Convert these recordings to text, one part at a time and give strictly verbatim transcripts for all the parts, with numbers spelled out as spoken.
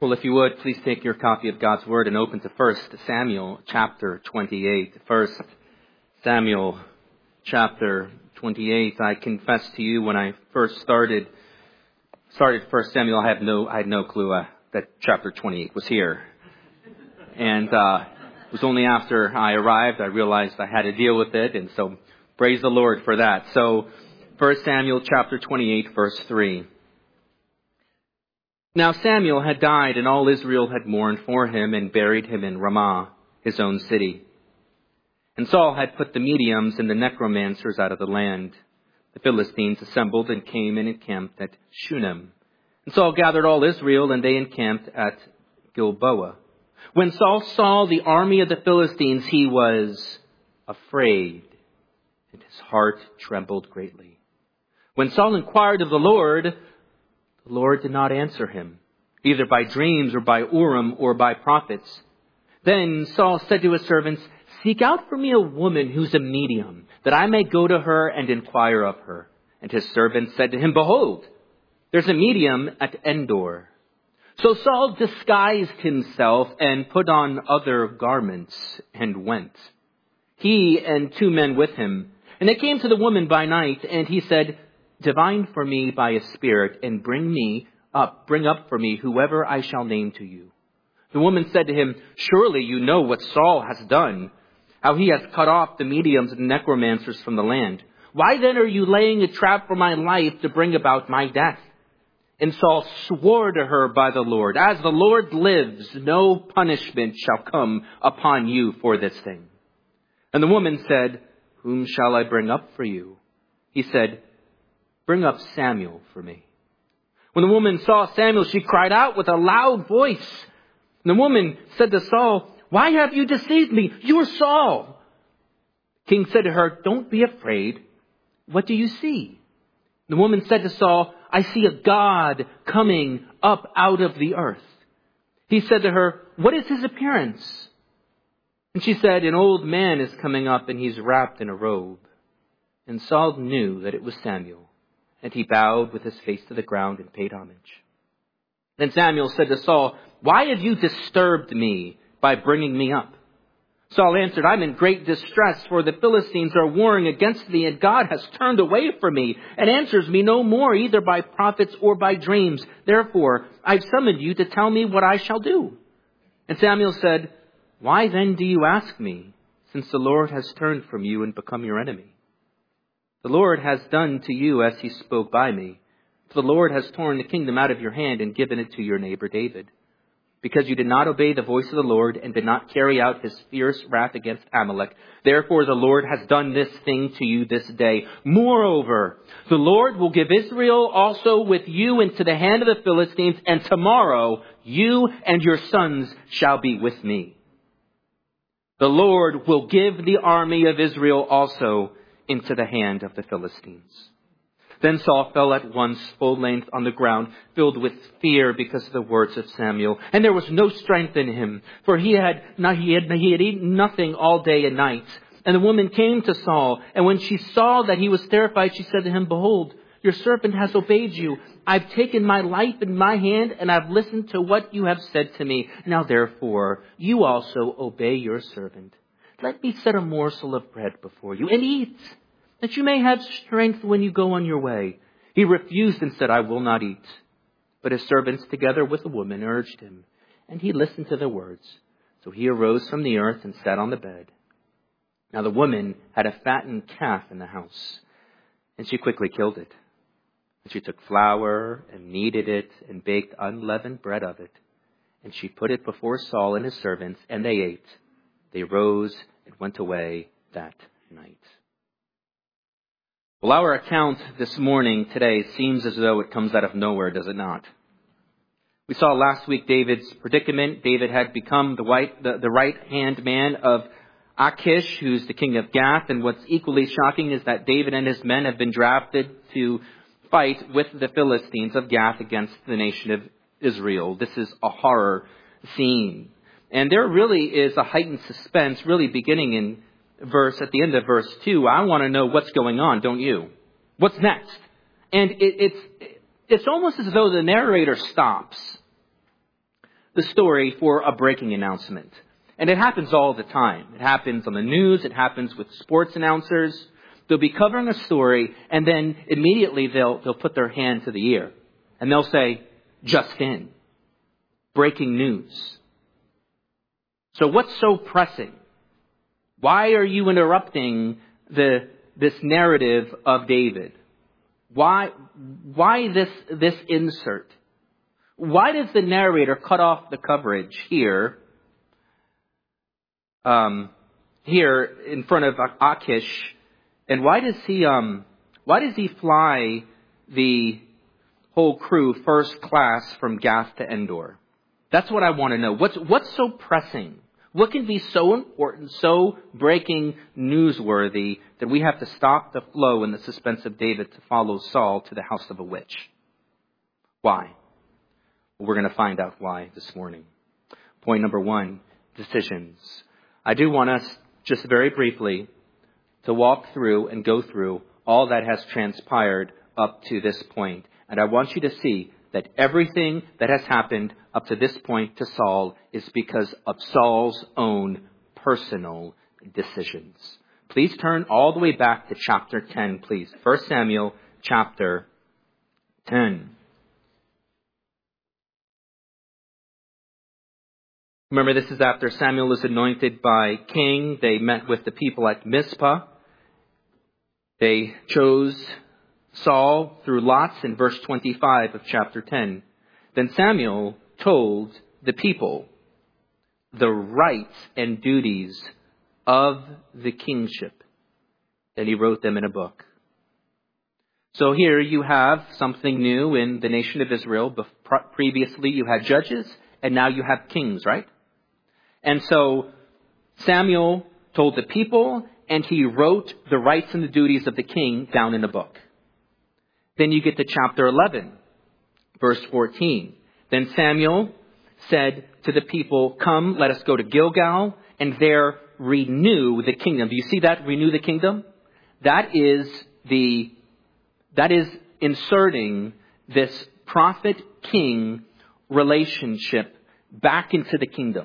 Well, if you would, please take your copy of God's Word and open to First Samuel chapter twenty-eight. First Samuel chapter twenty-eight. I confess to you, when I first started started First Samuel, I had no I had no clue uh, that chapter twenty-eight was here. And uh, it was only after I arrived I realized I had to deal with it, and so praise the Lord for that. So, First Samuel chapter twenty-eight, verse three. Now Samuel had died, and all Israel had mourned for him and buried him in Ramah, his own city. And Saul had put the mediums and the necromancers out of the land. The Philistines assembled and came and encamped at Shunem. And Saul gathered all Israel, and they encamped at Gilboa. When Saul saw the army of the Philistines, he was afraid, and his heart trembled greatly. When Saul inquired of the Lord, the Lord did not answer him, either by dreams or by Urim or by prophets. Then Saul said to his servants, "Seek out for me a woman who's a medium, that I may go to her and inquire of her." And his servants said to him, "Behold, there's a medium at Endor." So Saul disguised himself and put on other garments and went, he and two men with him. And they came to the woman by night, and he said, "Divine for me by a spirit, and bring me up, bring up for me whoever I shall name to you." The woman said to him, "Surely you know what Saul has done, how he has cut off the mediums and necromancers from the land. Why then are you laying a trap for my life to bring about my death?" And Saul swore to her by the Lord, "As the Lord lives, no punishment shall come upon you for this thing." And the woman said, "Whom shall I bring up for you?" He said, "Bring up Samuel for me." When the woman saw Samuel, she cried out with a loud voice. And the woman said to Saul, "Why have you deceived me? You are Saul." The king said to her, "Don't be afraid. What do you see?" The woman said to Saul, "I see a god coming up out of the earth." He said to her, "What is his appearance?" And she said, "An old man is coming up, and he's wrapped in a robe." And Saul knew that it was Samuel. And he bowed with his face to the ground and paid homage. Then Samuel said to Saul, "Why have you disturbed me by bringing me up?" Saul answered, "I'm in great distress, for the Philistines are warring against thee, and God has turned away from me, and answers me no more, either by prophets or by dreams. Therefore, I've summoned you to tell me what I shall do." And Samuel said, "Why then do you ask me, since the Lord has turned from you and become your enemy? The Lord has done to you as he spoke by me. For the Lord has torn the kingdom out of your hand and given it to your neighbor David. Because you did not obey the voice of the Lord and did not carry out his fierce wrath against Amalek. Therefore the Lord has done this thing to you this day. Moreover, the Lord will give Israel also with you into the hand of the Philistines, and tomorrow you and your sons shall be with me. The Lord will give the army of Israel also into the hand of the Philistines." Then Saul fell at once full length on the ground, filled with fear because of the words of Samuel. And there was no strength in him, for he had not, he had, he had eaten nothing all day and night. And the woman came to Saul, and when she saw that he was terrified, she said to him, "Behold, your servant has obeyed you. I've taken my life in my hand, and I've listened to what you have said to me. Now therefore, you also obey your servant. Let me set a morsel of bread before you, and eat, that you may have strength when you go on your way." He refused and said, "I will not eat." But his servants, together with the woman, urged him, and he listened to their words. So he arose from the earth and sat on the bed. Now the woman had a fattened calf in the house, and she quickly killed it. And she took flour and kneaded it and baked unleavened bread of it. And she put it before Saul and his servants, and they ate. They rose and went away that night. Well, our account this morning, today, seems as though it comes out of nowhere, does it not? We saw last week David's predicament. David had become the, white, the, the right-hand man of Achish, who's the king of Gath. And what's equally shocking is that David and his men have been drafted to fight with the Philistines of Gath against the nation of Israel. This is a horror scene. And there really is a heightened suspense, really beginning in verse, at the end of verse two. I want to know what's going on, don't you? What's next? And it, it's, it's almost as though the narrator stops the story for a breaking announcement. And it happens all the time. It happens on the news. It happens with sports announcers. They'll be covering a story, and then immediately they'll, they'll put their hand to the ear. And they'll say, just in. Breaking news. So what's so pressing? Why are you interrupting the this narrative of David? Why why this this insert? Why does the narrator cut off the coverage here? Um, here in front of Achish, and why does he um why does he fly the whole crew first class from Gath to Endor? That's what I want to know. What's what's so pressing? What can be so important, so breaking newsworthy that we have to stop the flow and the suspense of David to follow Saul to the house of a witch? Why? Well, we're going to find out why this morning. Point number one, decisions. I do want us just very briefly to walk through and go through all that has transpired up to this point. And I want you to see that everything that has happened up to this point to Saul is because of Saul's own personal decisions. Please turn all the way back to chapter ten, please. First Samuel chapter ten. Remember, this is after Samuel was anointed by king. They met with the people at Mizpah. They chose Saul through lots in verse twenty-five of chapter ten. Then Samuel told the people the rights and duties of the kingship. Then he wrote them in a book. So here you have something new in the nation of Israel. Previously you had judges, and now you have kings, right? And so Samuel told the people, and he wrote the rights and the duties of the king down in a book. Then you get to chapter eleven, verse fourteen. Then Samuel said to the people, come, let us go to Gilgal, and there renew the kingdom. Do you see that? Renew the kingdom? That is the, that is inserting this prophet-king relationship back into the kingdom.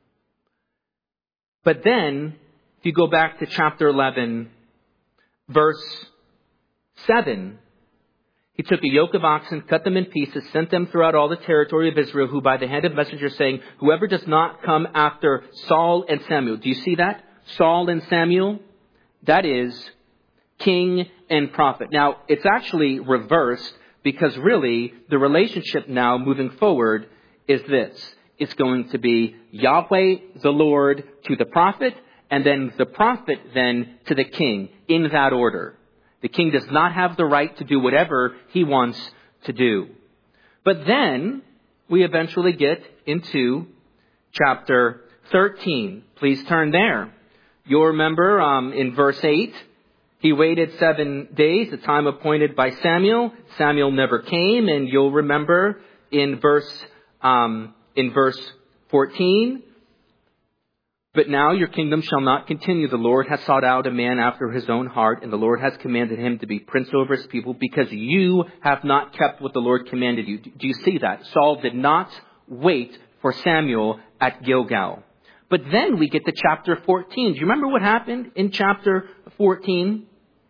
But then, if you go back to chapter eleven, verse seven, he took a yoke of oxen, cut them in pieces, sent them throughout all the territory of Israel, who by the hand of messengers saying, whoever does not come after Saul and Samuel. Do you see that? Saul and Samuel? That is king and prophet. Now, it's actually reversed because really the relationship now moving forward is this. It's going to be Yahweh, the Lord, to the prophet, and then the prophet then to the king, in that order. The king does not have the right to do whatever he wants to do. But then we eventually get into chapter thirteen. Please turn there. You'll remember um, in verse eight, he waited seven days, the time appointed by Samuel. Samuel never came, and you'll remember in verse um, in verse fourteen, but now your kingdom shall not continue. The Lord has sought out a man after his own heart, and the Lord has commanded him to be prince over his people, because you have not kept what the Lord commanded you. Do you see that? Saul did not wait for Samuel at Gilgal. But then we get to chapter fourteen. Do you remember what happened in chapter fourteen?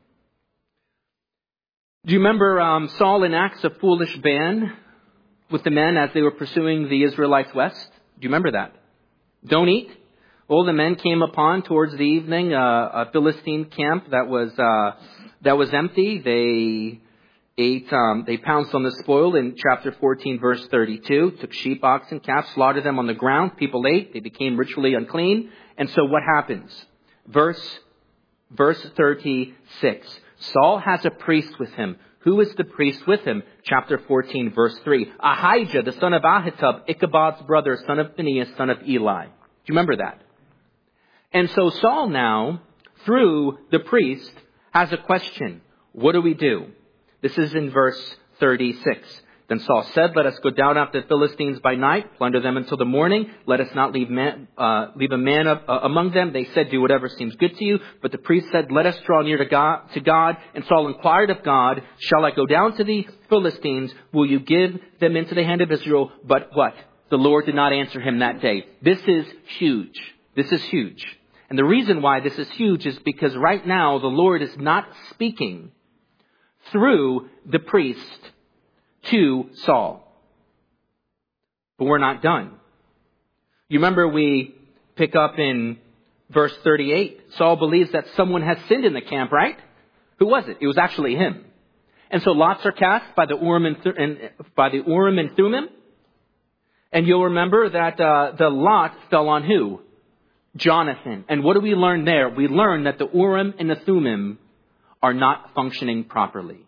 Do you remember um, Saul enacts a foolish ban with the men as they were pursuing the Israelites west? Do you remember that? Don't eat. All the men came upon towards the evening uh, a Philistine camp that was uh, that was empty. They ate. Um, they pounced on the spoil in chapter fourteen, verse thirty-two. Took sheep, oxen, calves, slaughtered them on the ground. People ate. They became ritually unclean. And so what happens? Verse verse thirty-six. Saul has a priest with him. Who is the priest with him? Chapter fourteen, verse three. Ahijah, the son of Ahitub, Ichabod's brother, son of Phinehas, son of Eli. Do you remember that? And so Saul now, through the priest, has a question. What do we do? This is in verse thirty-six. Then Saul said, let us go down after the Philistines by night, plunder them until the morning. Let us not leave man, uh, leave a man up, uh, among them. They said, do whatever seems good to you. But the priest said, let us draw near to God, to God. And Saul inquired of God, shall I go down to the Philistines? Will you give them into the hand of Israel? But what? the Lord did not answer him that day. This is huge. This is huge. And the reason why this is huge is because right now the Lord is not speaking through the priest to Saul. But we're not done. You remember we pick up in verse thirty-eight. Saul believes that someone has sinned in the camp, right? Who was it? It was actually him. And so lots are cast by the Urim and, Th- and by the Urim and Thummim. And you'll remember that uh, the lot fell on who? Jonathan. And what do we learn there? We learn that the Urim and the Thummim are not functioning properly.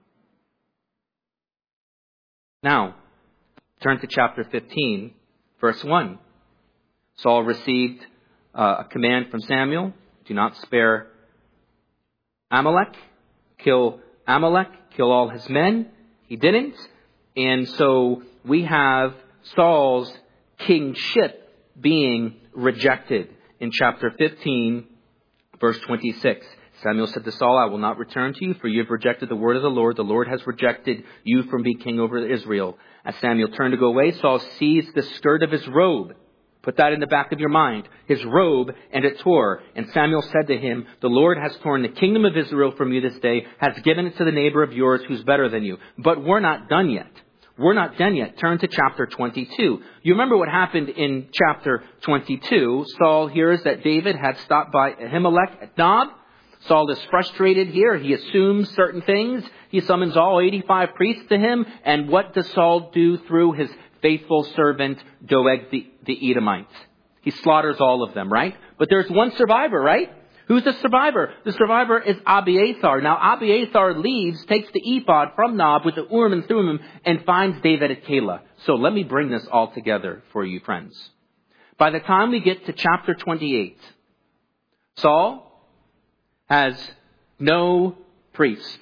Now, turn to chapter fifteen, verse one. Saul received uh, a command from Samuel. Do not spare Amalek. Kill Amalek. Kill all his men. He didn't. And so we have Saul's kingship being rejected. In chapter fifteen, verse twenty-six, Samuel said to Saul, I will not return to you, for you have rejected the word of the Lord. The Lord has rejected you from being king over Israel. As Samuel turned to go away, Saul seized the skirt of his robe. Put that in the back of your mind. His robe, and it tore. And Samuel said to him, the Lord has torn the kingdom of Israel from you this day, has given it to the neighbor of yours who's better than you. But we're not done yet. We're not done yet. Turn to chapter twenty-two. You remember what happened in chapter twenty-two. Saul hears that David had stopped by Ahimelech at Nob. Saul is frustrated here. He assumes certain things. He summons all eighty-five priests to him. And what does Saul do through his faithful servant Doeg the, the Edomite? He slaughters all of them, right? But there's one survivor, right? Who's the survivor? The survivor is Abiathar. Now Abiathar leaves, takes the ephod from Nob with the Urim and Thummim, and finds David at Keilah. So let me bring this all together for you, friends. By the time we get to chapter twenty-eight, Saul has no priest.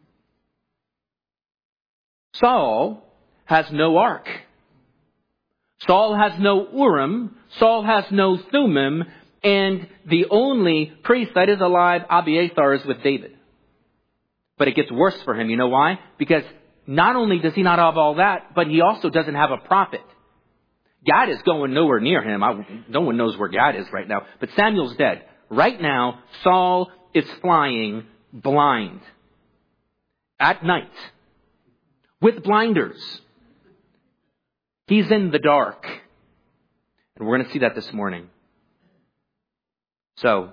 Saul has no ark. Saul has no Urim. Saul has no Thummim. And the only priest that is alive, Abiathar, is with David. But it gets worse for him. You know why? Because not only does he not have all that, but he also doesn't have a prophet. Gad is going nowhere near him. I, no one knows where Gad is right now. But Samuel's dead. Right now, Saul is flying blind. At night. With blinders. He's in the dark. And we're going to see that this morning. So,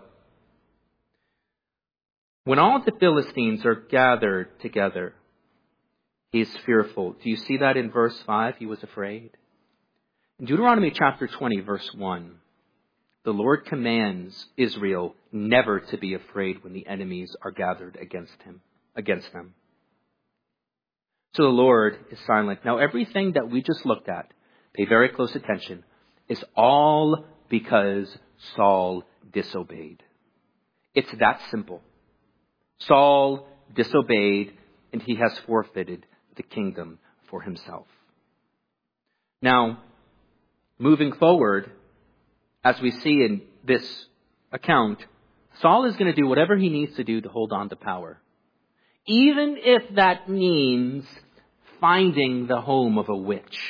when all the Philistines are gathered together, he's fearful. Do you see that in verse five? He was afraid. In Deuteronomy chapter twenty, verse one, the Lord commands Israel never to be afraid when the enemies are gathered against him, against them. So the Lord is silent. Now, everything that we just looked at, pay very close attention, is all because Saul disobeyed. It's that simple. Saul disobeyed, and he has forfeited the kingdom for himself. Now, moving forward, as we see in this account, Saul is going to do whatever he needs to do to hold on to power. Even if that means finding the home of a witch.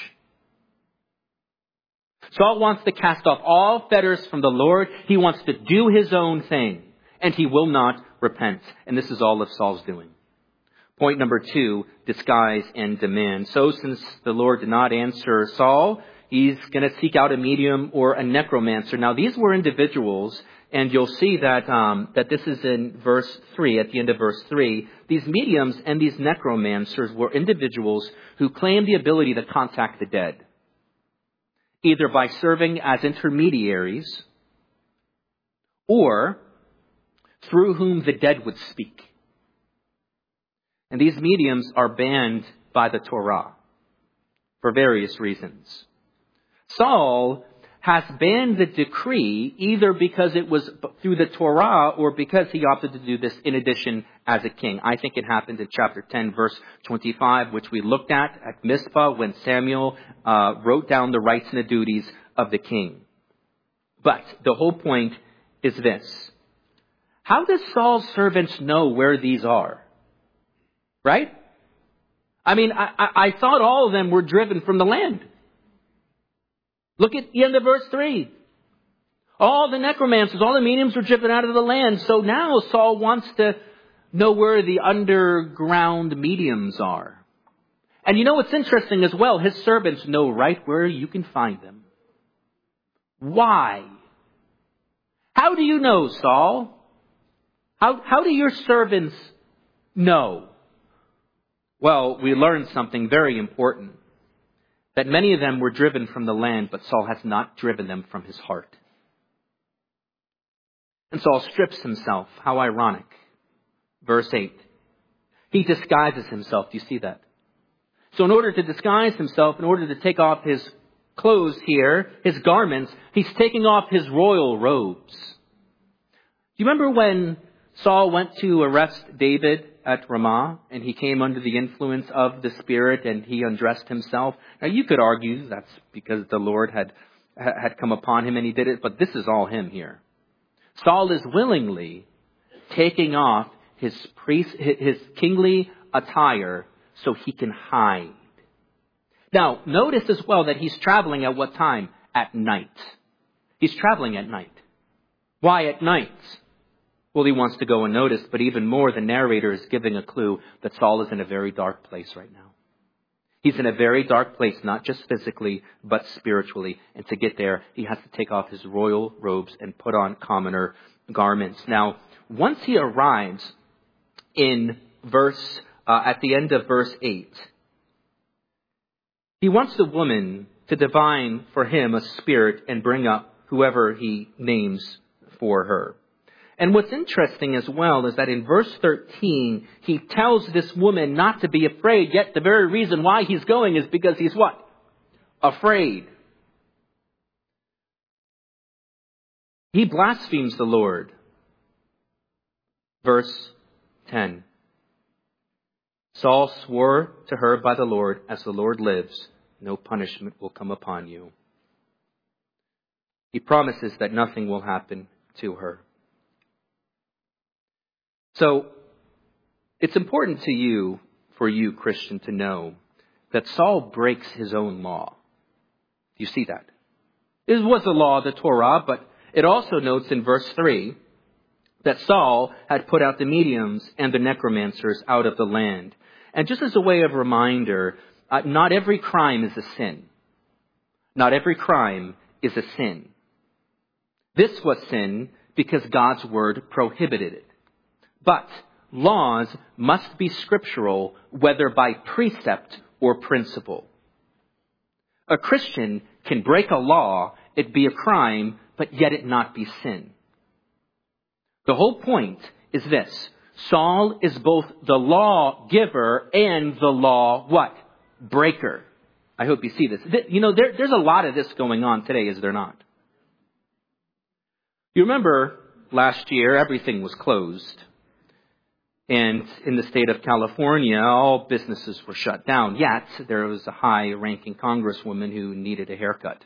Saul wants to cast off all fetters from the Lord. He wants to do his own thing. And he will not repent. And this is all of Saul's doing. Point number two, disguise and demand. So since the Lord did not answer Saul, he's going to seek out a medium or a necromancer. Now these were individuals, and you'll see that um, that this is in verse three, at the end of verse three. These mediums and these necromancers were individuals who claimed the ability to contact the dead, either by serving as intermediaries or through whom the dead would speak. And these mediums are banned by the Torah for various reasons. Saul has banned the decree either because it was through the Torah or because he opted to do this in addition as a king. I think it happened in chapter ten, verse twenty-five, which we looked at at Mizpah when Samuel uh, wrote down the rights and the duties of the king. But the whole point is this. How does Saul's servants know where these are? Right? I mean, I, I, I thought all of them were driven from the land. Look at the end of verse three. All the necromancers, all the mediums were driven out of the land. So now Saul wants to know where the underground mediums are. And you know what's interesting as well? His servants know right where you can find them. Why? How do you know, Saul? How, how do your servants know? Well, we learned something very important. That many of them were driven from the land, but Saul has not driven them from his heart. And Saul strips himself. How ironic. Verse eight. He disguises himself. Do you see that? So in order to disguise himself, in order to take off his clothes here, his garments, he's taking off his royal robes. Do you remember when Saul went to arrest David at Ramah and he came under the influence of the Spirit and he undressed himself? Now you could argue that's because the Lord had had come upon him and he did it, but this is all him here. Saul is willingly taking off his priest, his kingly attire so he can hide. Now, notice as well that he's traveling at what time? At night. He's traveling at night. Why at night? Well, he wants to go unnoticed, but even more, the narrator is giving a clue that Saul is in a very dark place right now. He's in a very dark place, not just physically, but spiritually. And to get there, he has to take off his royal robes and put on commoner garments. Now, once he arrives in verse, uh, at the end of verse eight, he wants the woman to divine for him a spirit and bring up whoever he names for her. And what's interesting as well is that in verse thirteen, he tells this woman not to be afraid, yet the very reason why he's going is because he's what? Afraid. He blasphemes the Lord. Verse ten. Saul swore to her by the Lord, as the Lord lives, no punishment will come upon you. He promises that nothing will happen to her. So, it's important to you, for you, Christian, to know that Saul breaks his own law. You see that? It was the law of the Torah, but it also notes in verse three that Saul had put out the mediums and the necromancers out of the land. And just as a way of reminder, uh, not every crime is a sin. Not every crime is a sin. This was sin because God's word prohibited it. But laws must be scriptural, whether by precept or principle. A Christian can break a law, it be a crime, but yet it not be sin. The whole point is this. Saul is both the law giver and the law, what? Breaker. I hope you see this. You know, there, there's a lot of this going on today, is there not? You remember last year, everything was closed. And in the state of California, all businesses were shut down. Yet, there was a high-ranking congresswoman who needed a haircut.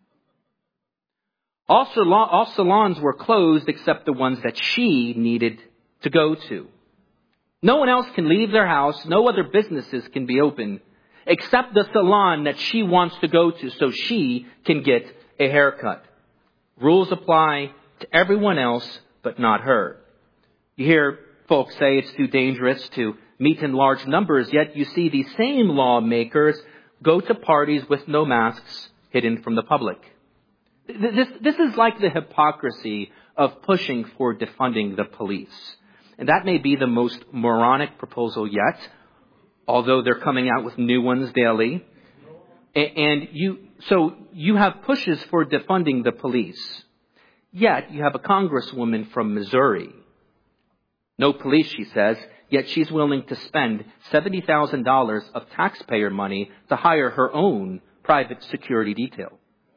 All, salon, all salons were closed except the ones that she needed to go to. No one else can leave their house. No other businesses can be open except the salon that she wants to go to so she can get a haircut. Rules apply to everyone else, but not her. You hear folks say it's too dangerous to meet in large numbers, yet you see these same lawmakers go to parties with no masks hidden from the public. This, this is like the hypocrisy of pushing for defunding the police. And that may be the most moronic proposal yet, although they're coming out with new ones daily. And you, so you have pushes for defunding the police. Yet you have a congresswoman from Missouri. No police, she says, yet she's willing to spend seventy thousand dollars of taxpayer money to hire her own private security detail.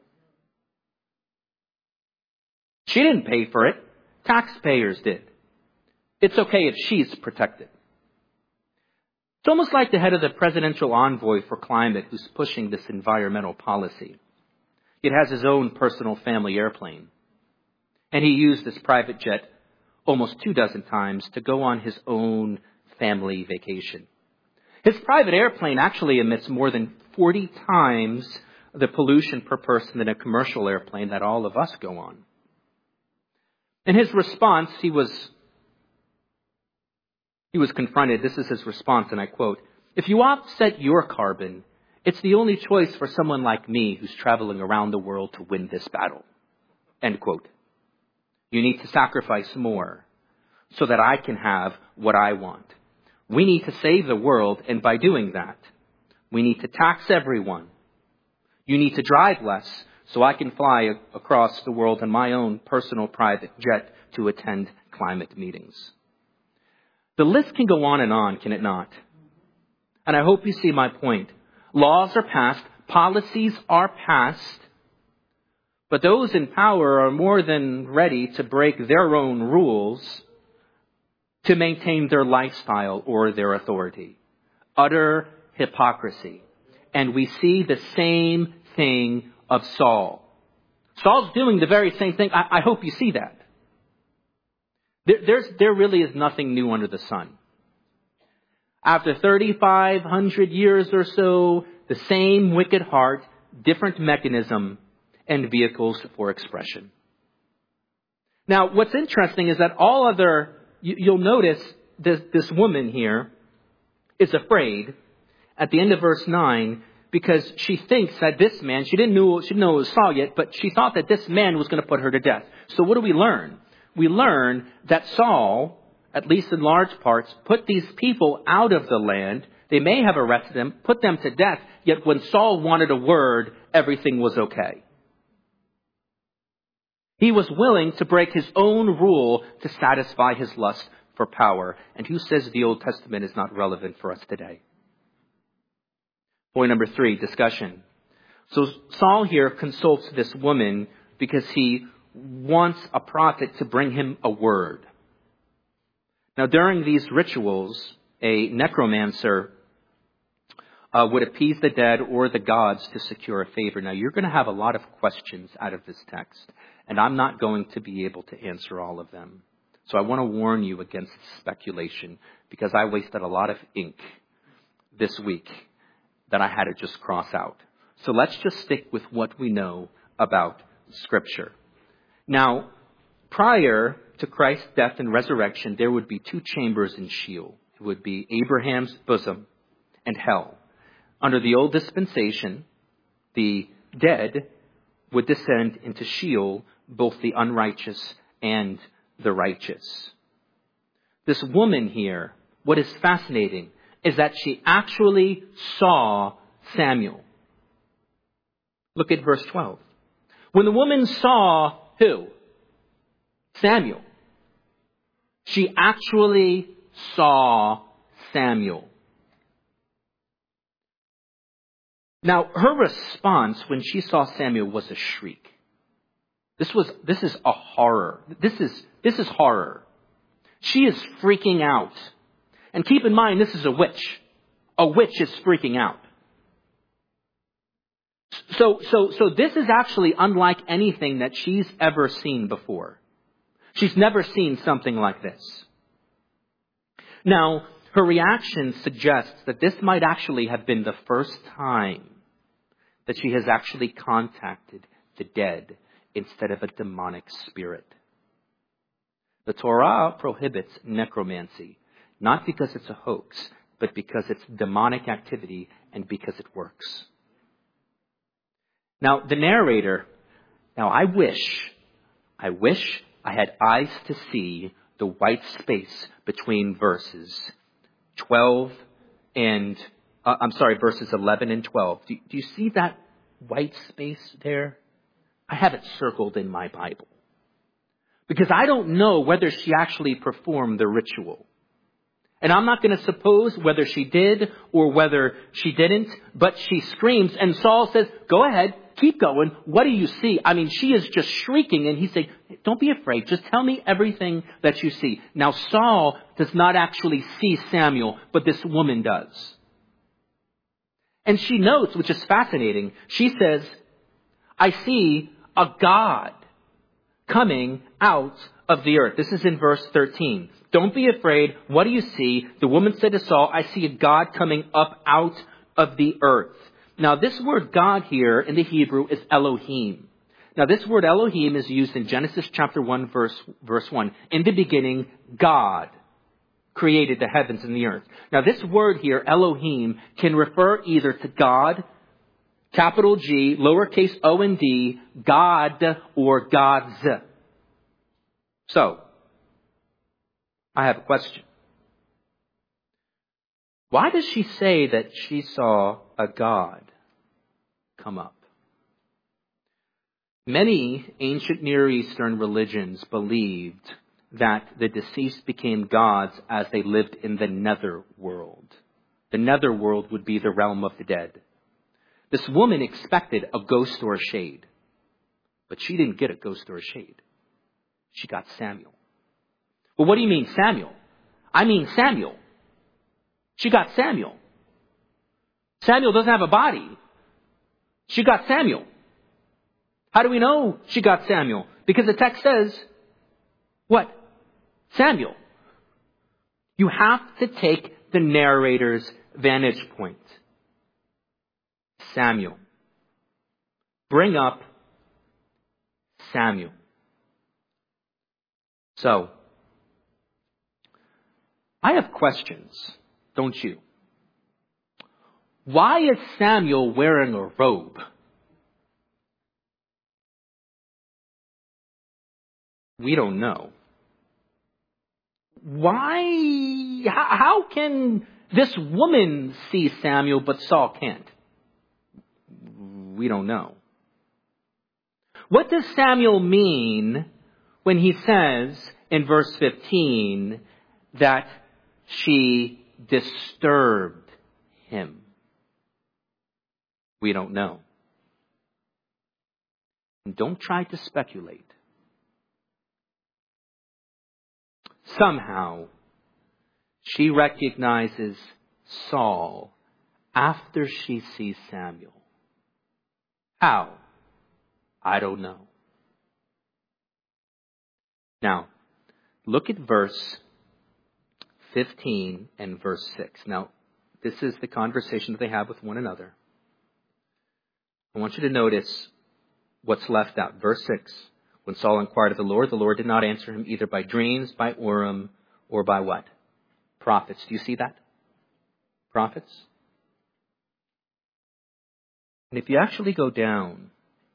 She didn't pay for it. Taxpayers did. It's okay if she's protected. It's almost like the head of the presidential envoy for climate who's pushing this environmental policy. It has his own personal family airplane. And he used this private jet almost two dozen times to go on his own family vacation. His private airplane actually emits more than forty times the pollution per person in a commercial airplane that all of us go on. In his response, he was, he was confronted. This is his response, and I quote, "If you offset your carbon, it's the only choice for someone like me who's traveling around the world to win this battle." End quote. You need to sacrifice more so that I can have what I want. We need to save the world, and by doing that, we need to tax everyone. You need to drive less so I can fly across the world in my own personal private jet to attend climate meetings. The list can go on and on, can it not? And I hope you see my point. Laws are passed, policies are passed, but those in power are more than ready to break their own rules to maintain their lifestyle or their authority. Utter hypocrisy. And we see the same thing of Saul. Saul's doing the very same thing. I, I hope you see that. There, there's, there really is nothing new under the sun. After thirty-five hundred years or so, the same wicked heart, different mechanism and vehicles for expression. Now, what's interesting is that all other, you, you'll notice this, this woman here is afraid at the end of verse nine, because she thinks that this man, she didn't know, she didn't know it was Saul yet, but she thought that this man was going to put her to death. So what do we learn? We learn that Saul, at least in large parts, put these people out of the land. They may have arrested them, put them to death, yet when Saul wanted a word, everything was okay. He was willing to break his own rule to satisfy his lust for power. And who says the Old Testament is not relevant for us today? Point number three, discussion. So Saul here consults this woman because he wants a prophet to bring him a word. Now, during these rituals, a necromancer uh, would appease the dead or the gods to secure a favor. Now, you're going to have a lot of questions out of this text, and I'm not going to be able to answer all of them. So I want to warn you against speculation, because I wasted a lot of ink this week that I had to just cross out. So let's just stick with what we know about Scripture. Now, prior to Christ's death and resurrection, there would be two chambers in Sheol. It would be Abraham's bosom and hell. Under the old dispensation, the dead would descend into Sheol, both the unrighteous and the righteous. This woman here, what is fascinating is that she actually saw Samuel. Look at verse twelve. When the woman saw who? Samuel. She actually saw Samuel. Now, her response when she saw Samuel was a shriek. This was, this is a horror. This is, this is horror. She is freaking out. And keep in mind, this is a witch. A witch is freaking out. So, so, so this is actually unlike anything that she's ever seen before. She's never seen something like this. Now, her reaction suggests that this might actually have been the first time that she has actually contacted the dead instead of a demonic spirit. The Torah prohibits necromancy, not because it's a hoax, but because it's demonic activity and because it works. Now, the narrator, now I wish, I wish I had eyes to see the white space between verses twelve and, uh, I'm sorry, verses eleven and twelve. Do, do you see that white space there? I have it circled in my Bible. Because I don't know whether she actually performed the ritual. And I'm not going to suppose whether she did or whether she didn't, but she screams and Saul says, go ahead, keep going. What do you see? I mean, she is just shrieking and he's saying, don't be afraid. Just tell me everything that you see. Now, Saul does not actually see Samuel, but this woman does. And she notes, which is fascinating, she says, I see a God coming out of the earth. This is in verse thirteen. Don't be afraid. What do you see? The woman said to Saul, I see a God coming up out of the earth. Now, this word God here in the Hebrew is Elohim. Now, this word Elohim is used in Genesis chapter one, verse, verse one. In the beginning, God created the heavens and the earth. Now, this word here, Elohim, can refer either to God, capital G, lowercase o and d, God, or gods. So, I have a question. Why does she say that she saw a God come up? Many ancient Near Eastern religions believed that the deceased became gods as they lived in the netherworld. The netherworld would be the realm of the dead. This woman expected a ghost or a shade, but she didn't get a ghost or a shade. She got Samuel. Well, what do you mean Samuel? I mean Samuel. She got Samuel. Samuel doesn't have a body. She got Samuel. How do we know she got Samuel? Because the text says, what? Samuel. You have to take the narrator's vantage point. Samuel. Bring up Samuel. So, I have questions, don't you? Why is Samuel wearing a robe? We don't know. Why? How, how can this woman see Samuel but Saul can't? We don't know. What does Samuel mean when he says in verse fifteen that she disturbed him? We don't know. And don't try to speculate. Somehow, she recognizes Saul after she sees Samuel. How? I don't know. Now, look at verse fifteen and verse six. Now, this is the conversation that they have with one another. I want you to notice what's left out. Verse six. When Saul inquired of the Lord, the Lord did not answer him either by dreams, by Urim, or by what? Prophets. Do you see that? Prophets. And if you actually go down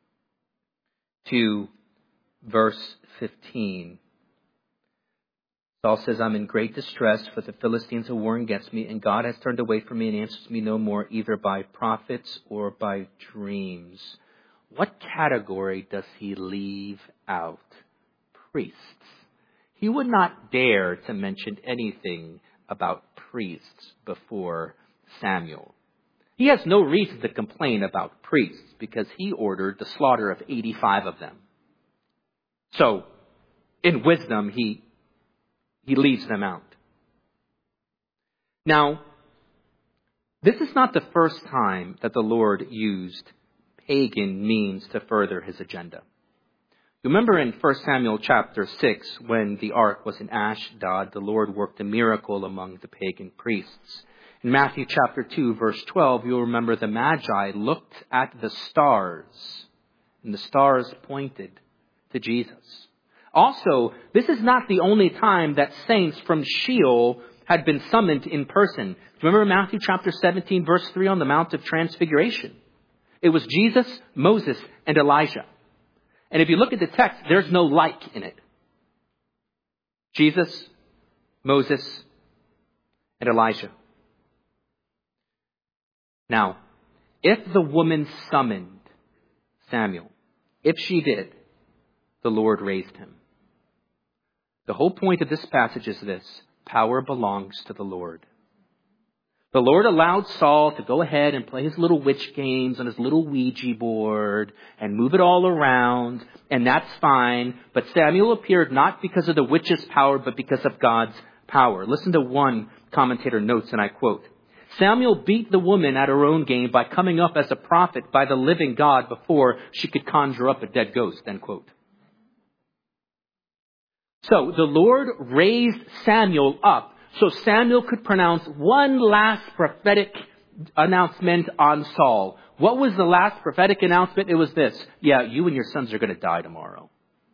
to verse fifteen, Saul says, I'm in great distress, for the Philistines are warring against me, and God has turned away from me and answers me no more, either by prophets or by dreams. What category does he leave out? Priests. He would not dare to mention anything about priests before Samuel. He has no reason to complain about priests because he ordered the slaughter of eighty-five of them. So, in wisdom, he, he leaves them out. Now, this is not the first time that the Lord used pagan means to further his agenda. You remember in First Samuel chapter six, when the ark was in Ashdod, the Lord worked a miracle among the pagan priests. In Matthew chapter two, verse twelve, you'll remember the Magi looked at the stars, and the stars pointed to Jesus. Also, this is not the only time that saints from Sheol had been summoned in person. Remember Matthew chapter seventeen, verse three on the Mount of Transfiguration? It was Jesus, Moses, and Elijah. And if you look at the text, there's no like in it. Jesus, Moses, and Elijah. Now, if the woman summoned Samuel, if she did, the Lord raised him. The whole point of this passage is this: power belongs to the Lord. The Lord allowed Saul to go ahead and play his little witch games on his little Ouija board and move it all around, and that's fine. But Samuel appeared not because of the witch's power, but because of God's power. Listen to one commentator notes, and I quote, Samuel beat the woman at her own game by coming up as a prophet by the living God before she could conjure up a dead ghost, end quote. So the Lord raised Samuel up so Samuel could pronounce one last prophetic announcement on Saul. What was the last prophetic announcement? It was this. Yeah, you and your sons are going to die tomorrow.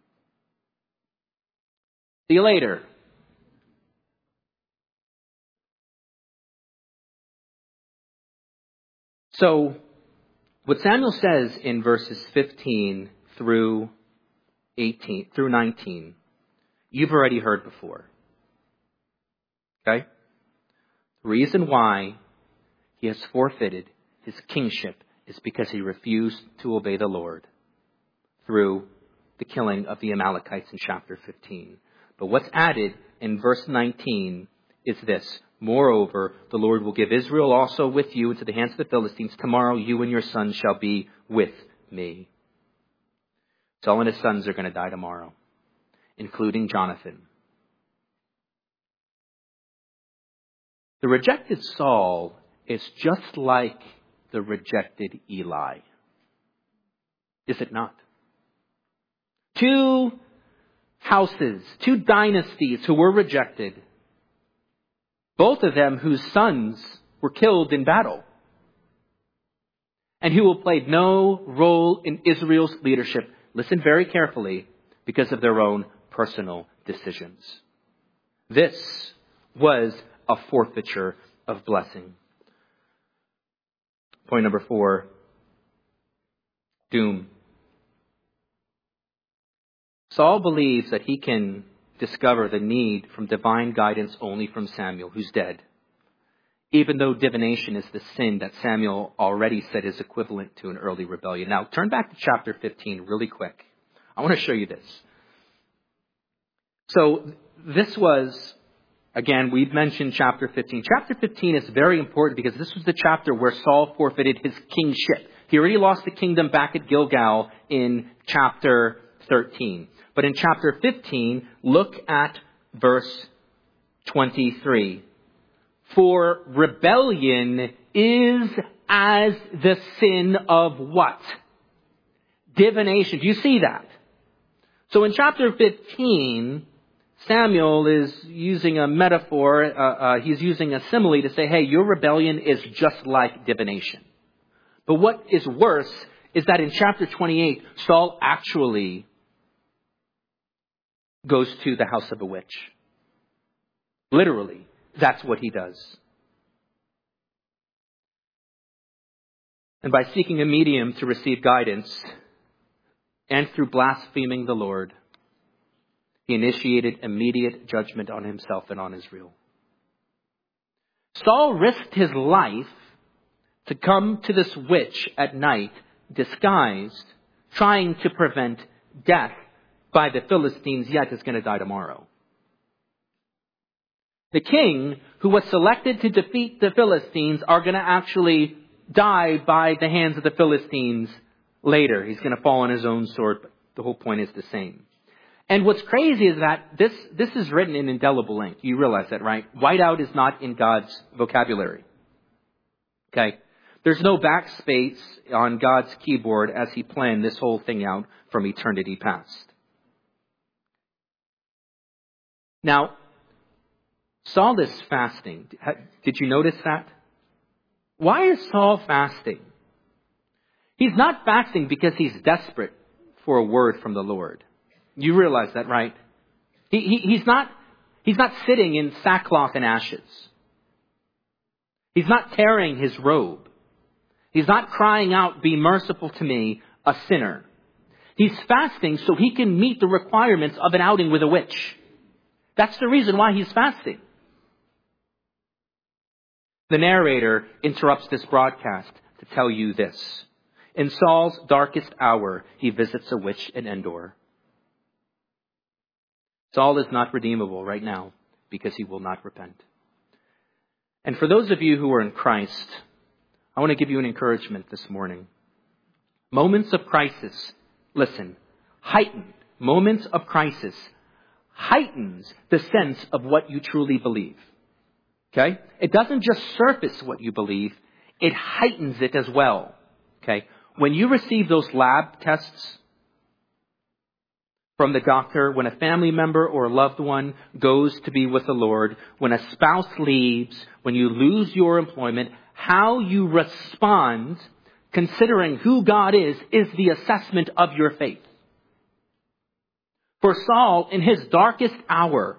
See you later. So, what Samuel says in verses fifteen through eighteen, through nineteen, you've already heard before. Okay? The reason why he has forfeited his kingship is because he refused to obey the Lord through the killing of the Amalekites in chapter fifteen. But what's added in verse nineteen is this. Moreover, the Lord will give Israel also with you into the hands of the Philistines. Tomorrow you and your sons shall be with me. Saul and his sons are going to die tomorrow, including Jonathan. The rejected Saul is just like the rejected Eli. Is it not? Two houses, two dynasties who were rejected. Both of them whose sons were killed in battle. And who played no role in Israel's leadership. Listen very carefully, because of their own personal decisions. This was a forfeiture of blessing. Point number four. Doom. Saul believes that he can discover the need from divine guidance only from Samuel, who's dead. Even though divination is the sin that Samuel already said is equivalent to an early rebellion. Now, turn back to chapter fifteen really quick. I want to show you this. So, this was, again, we've mentioned chapter fifteen. Chapter fifteen is very important because this was the chapter where Saul forfeited his kingship. He already lost the kingdom back at Gilgal in chapter thirteen. But in chapter fifteen, look at verse twenty-three. For rebellion is as the sin of what? Divination. Do you see that? So in chapter fifteen, Samuel is using a metaphor, uh, uh, he's using a simile to say, hey, your rebellion is just like divination. But what is worse is that in chapter twenty-eight, Saul actually goes to the house of a witch. Literally, that's what he does. And by seeking a medium to receive guidance, and through blaspheming the Lord, he initiated immediate judgment on himself and on Israel. Saul risked his life to come to this witch at night, disguised, trying to prevent death by the Philistines, yet is going to die tomorrow. The king who was selected to defeat the Philistines are going to actually die by the hands of the Philistines later. He's going to fall on his own sword, but the whole point is the same. And what's crazy is that this, this is written in indelible ink. You realize that, right? Whiteout is not in God's vocabulary. Okay? There's no backspace on God's keyboard as he planned this whole thing out from eternity past. Now, Saul is fasting. Did you notice that? Why is Saul fasting? He's not fasting because he's desperate for a word from the Lord. You realize that, right? He, he, he's not, he's not sitting in sackcloth and ashes. He's not tearing his robe. He's not crying out, be merciful to me, a sinner. He's fasting so he can meet the requirements of an outing with a witch. That's the reason why he's fasting. The narrator interrupts this broadcast to tell you this. In Saul's darkest hour, he visits a witch in Endor. Saul is not redeemable right now because he will not repent. And for those of you who are in Christ, I want to give you an encouragement this morning. Moments of crisis, listen, heightened moments of crisis heightens the sense of what you truly believe. Okay? It doesn't just surface what you believe, it heightens it as well. Okay? When you receive those lab tests from the doctor, when a family member or a loved one goes to be with the Lord, when a spouse leaves, when you lose your employment, how you respond considering who God is, is the assessment of your faith. For Saul, in his darkest hour,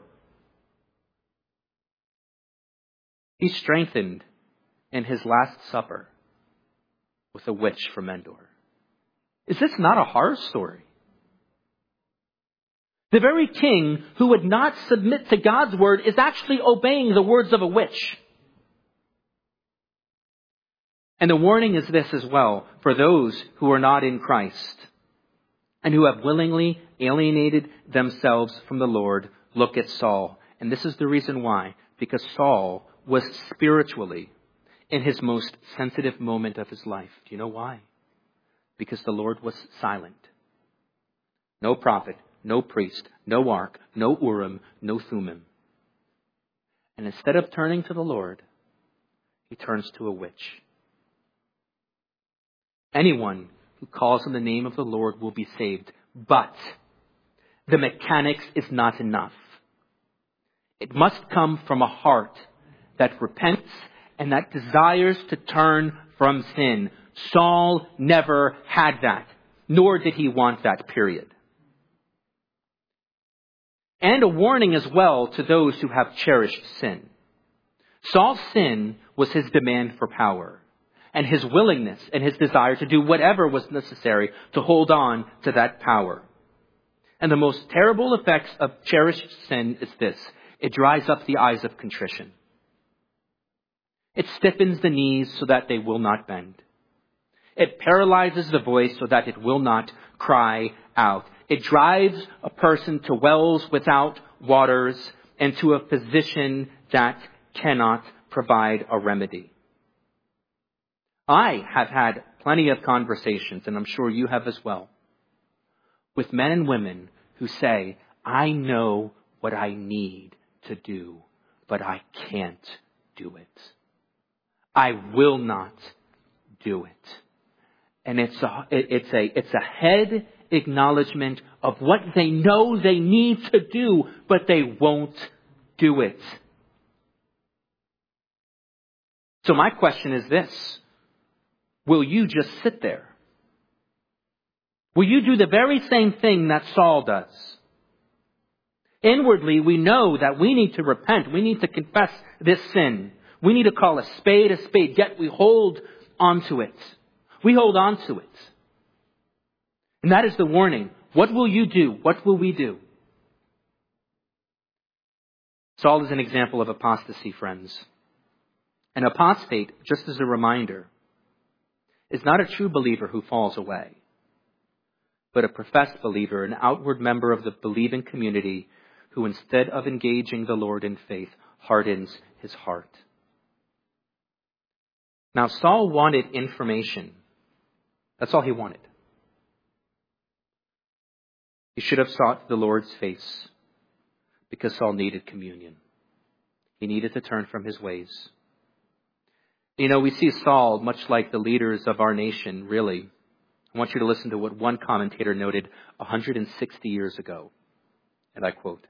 he strengthened in his Last Supper with a witch from Endor. Is this not a horror story? The very king who would not submit to God's word is actually obeying the words of a witch. And the warning is this as well for those who are not in Christ and who have willingly alienated themselves from the Lord. Look at Saul. And this is the reason why. Because Saul was spiritually in his most sensitive moment of his life. Do you know why? Because the Lord was silent. No prophet, no priest, no ark, no Urim, no Thummim. And instead of turning to the Lord, he turns to a witch. Anyone who calls on the name of the Lord will be saved. But the mechanics is not enough. It must come from a heart that repents and that desires to turn from sin. Saul never had that, nor did he want that, period. And a warning as well to those who have cherished sin. Saul's sin was his demand for power and his willingness and his desire to do whatever was necessary to hold on to that power. And the most terrible effects of cherished sin is this. It dries up the eyes of contrition. It stiffens the knees so that they will not bend. It paralyzes the voice so that it will not cry out. It drives a person to wells without waters and to a physician that cannot provide a remedy. I have had plenty of conversations, and I'm sure you have as well, with men and women who say, I know what I need to do, but I can't do it. I will not do it. And it's a, it's a, it's a head acknowledgement of what they know they need to do, but they won't do it. So my question is this. Will you just sit there? Will you do the very same thing that Saul does? Inwardly, we know that we need to repent. We need to confess this sin. We need to call a spade a spade, yet we hold on to it. We hold on to it. And that is the warning. What will you do? What will we do? Saul is an example of apostasy, friends. An apostate, just as a reminder, is not a true believer who falls away, but a professed believer, an outward member of the believing community who, instead of engaging the Lord in faith, hardens his heart. Now, Saul wanted information. That's all he wanted. He should have sought the Lord's face because Saul needed communion. He needed to turn from his ways. You know, we see Saul, much like the leaders of our nation, really. I want you to listen to what one commentator noted one hundred sixty years ago. And I quote,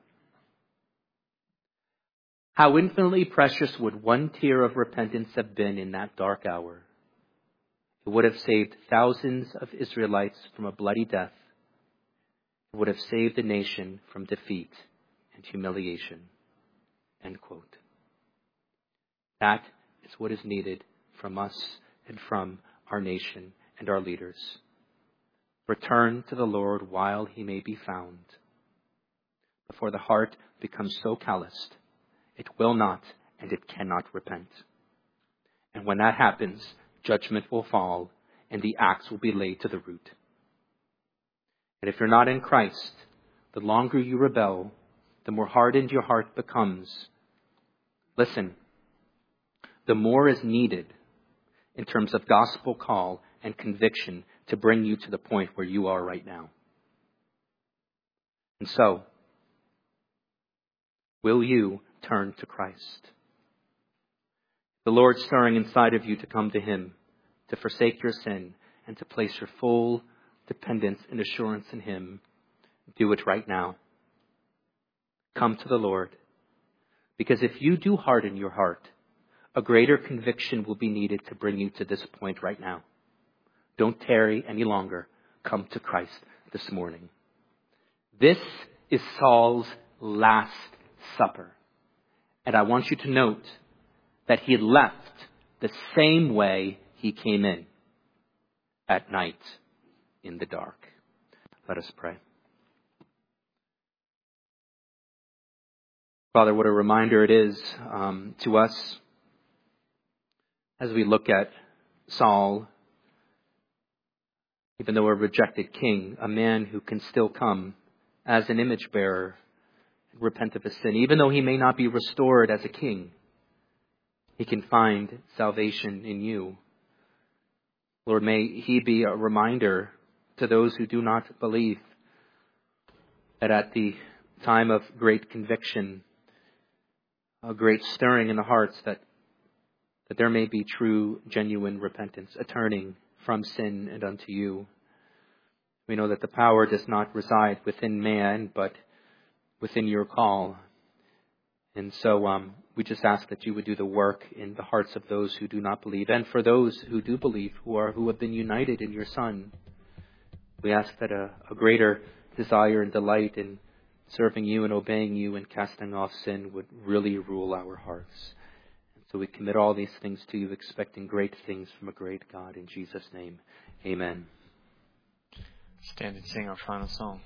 "How infinitely precious would one tear of repentance have been in that dark hour. It would have saved thousands of Israelites from a bloody death. It would have saved the nation from defeat and humiliation." End quote. That is what is needed from us and from our nation and our leaders. Return to the Lord while he may be found, before the heart becomes so calloused, it will not and it cannot repent. And when that happens, judgment will fall and the axe will be laid to the root. And if you're not in Christ, the longer you rebel, the more hardened your heart becomes. Listen, the more is needed in terms of gospel call and conviction to bring you to the point where you are right now. And so, will you turn to Christ? The Lord stirring inside of you to come to him, to forsake your sin, and to place your full dependence and assurance in him. Do it right now. Come to the Lord. Because if you do harden your heart, a greater conviction will be needed to bring you to this point right now. Don't tarry any longer. Come to Christ this morning. This is Saul's last supper. And I want you to note that he left the same way he came in, at night in the dark. Let us pray. Father, what a reminder it is um, to us as we look at Saul, even though a rejected king, a man who can still come as an image bearer and repent of his sin. Even though he may not be restored as a king, he can find salvation in you. Lord, may he be a reminder to those who do not believe that at the time of great conviction, a great stirring in the hearts, that, that there may be true, genuine repentance, a turning from sin and unto you. We know that the power does not reside within man, but within your call. And so um, we just ask that you would do the work in the hearts of those who do not believe. And for those who do believe, who are who have been united in your Son, we ask that a, a greater desire and delight in serving you and obeying you and casting off sin would really rule our hearts. And so we commit all these things to you, expecting great things from a great God. In Jesus' name, amen. Stand and sing our final song.